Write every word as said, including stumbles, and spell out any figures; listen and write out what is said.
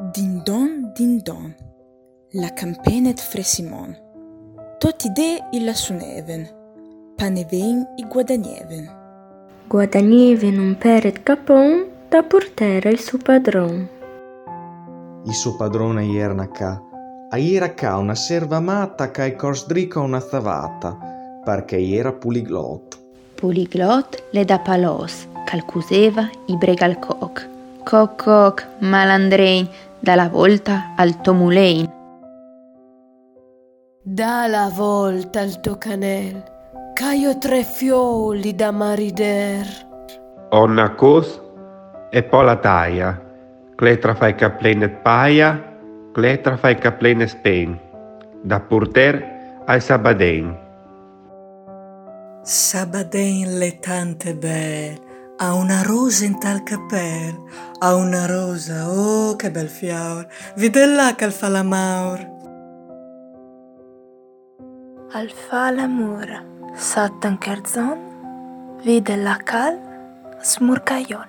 Din don, din don, la campenet fresimon. Toti de illa suneven, panevein i guadanieven. Guadanieven un peret capon da portare il suo padron. Il suo padrone ierna ca, a iera ca una serva matta ca i cosdrica una zavata, perché iera puliglot. Puliglot le da palos, calcuseva i bregal coc. Coc coc, malandrein, dalla volta al tomulein. Dalla volta al tocanel, caio tre fioli da marider. Onna cos e poi la taia, cletra fai caplenet paia, cletra fai caplenet spain, da porter ai sabadein. Sabadein le tante belle, ha una rosa in tal capel, ha una rosa, oh che bel fior, vidella che fa la maur. Al fa l'amor, sattan cherzon, vide la cal, smurcaion.